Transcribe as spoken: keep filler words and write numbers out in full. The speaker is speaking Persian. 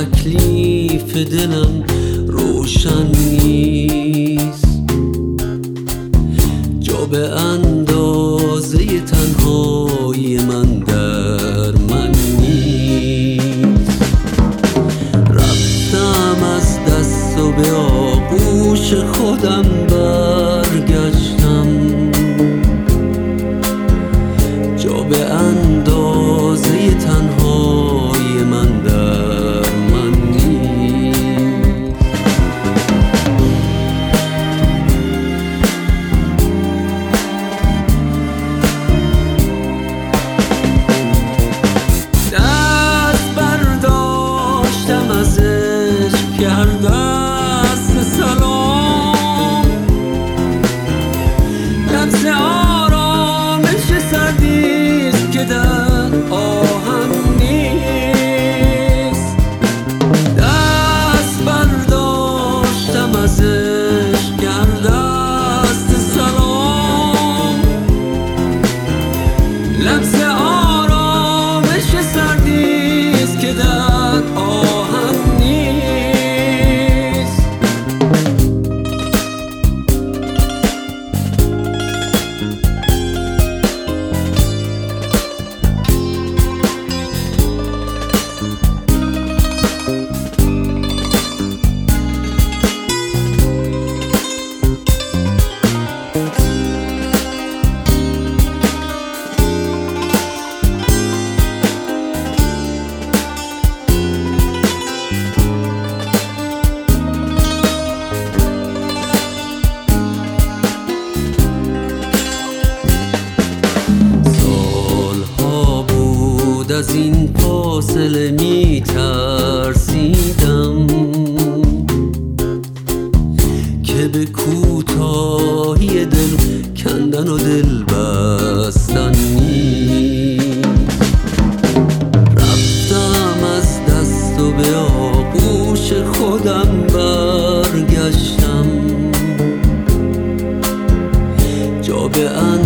تکلیف دلم روشن نیست، جا به اندازه تنهایی من در من نیست. رفتم از دست و به آغوش خودم برگشتم، جا به اندازه تنهایی من در من نیست. دست برداشتم از عشق کرده است سلام، لمس آرامش سردیست که در آهن نیست. دست برداشتم از عشق کرده است سلام، لمس آرامش سردیست که در آهن نیست. از این فاصله می ترسیدم که به کوتاهی دل کندن و دل بستن نیست. رفتم از دست و به آغوش خودم برگشتم، جا به